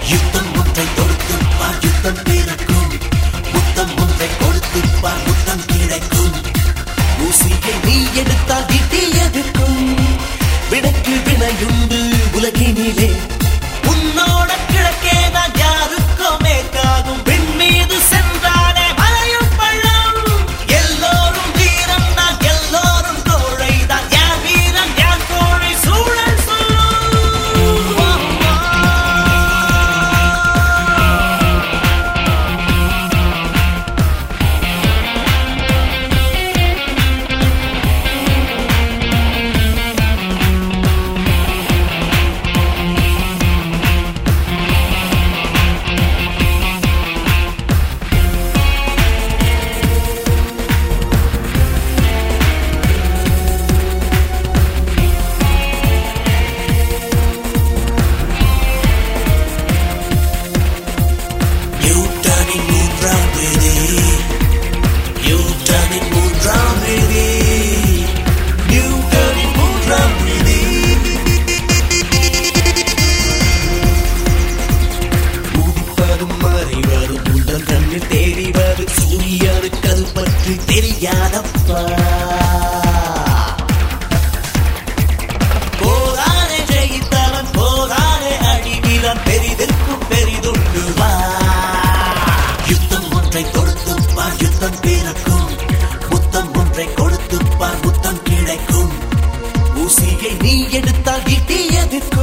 யுத்தம் ஒன்றை தொடுத்துப் பார் யுத்தம் பிறக்கும். முத்தம் ஒன்றை கொடுத்துப் பார் முத்தம் கிடைக்கும். ஊசியை நீ எடுத்தால் இடி எதிர்க்கும். விடைக்கு வினையுண்டு உலகினிலே. உன்னோட கிழக்கேதான் யாருக்கோ மேற்காகும். விண் மீது சென்றானே மலையும் பள்ளம். எல்லோரும் வீரன் தான் எல்லோரும் கோழை தான். யார் வீரன் யார் கோழை சூழல் சொல்லும். சூரியனுக்கு அது பற்றி தெரியாதப்பா. போரானே ஜெயித்தவன் போரானே அழிகிறான். பெரிதற்கும் பெரிதுண்டு வா. யுத்தம் ஒன்றை தொடுத்துப் பார் யுத்தம் பிறக்கும். முத்தம் ஒன்றை கொடுத்துப் பார் முத்தம் கிடைக்கும். ஊசியை நீ எடுத்தால் இடி எதிர்க்கும்.